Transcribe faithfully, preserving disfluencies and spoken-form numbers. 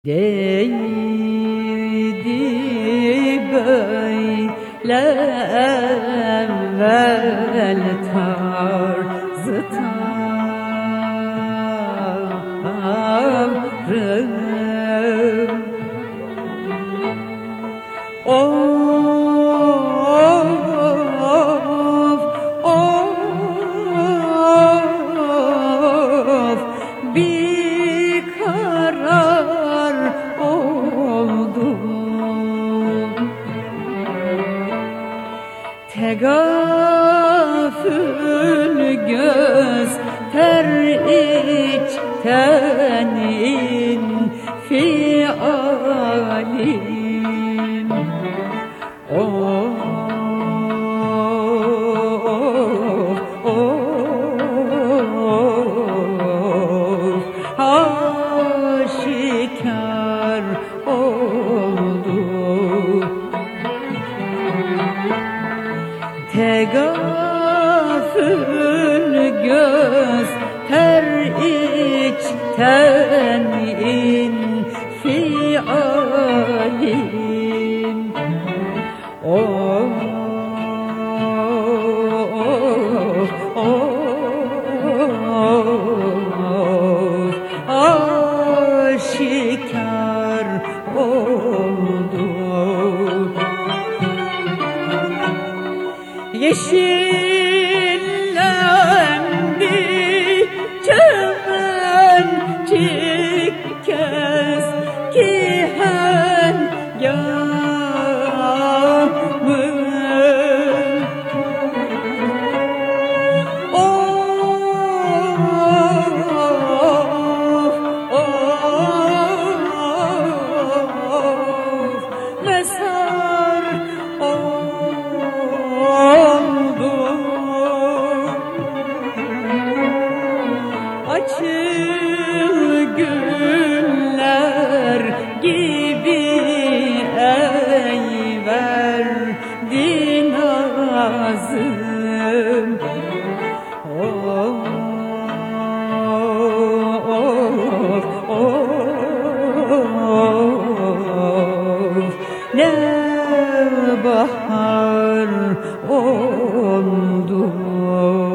Değdi böyle evvel tarzı tavrım. Of, of, bir karar oldu. Tegafül göster içten infialim. Of, of, aşikar oldu. Tegafül göster içten infialim. Of, of, aşikar oldu. Yeşillendi çömencik keskihen yağmur. Of, of, mezar oldu. Açıl güller gibi ey verdin nazım. Of, of, of, ne bahar oldu.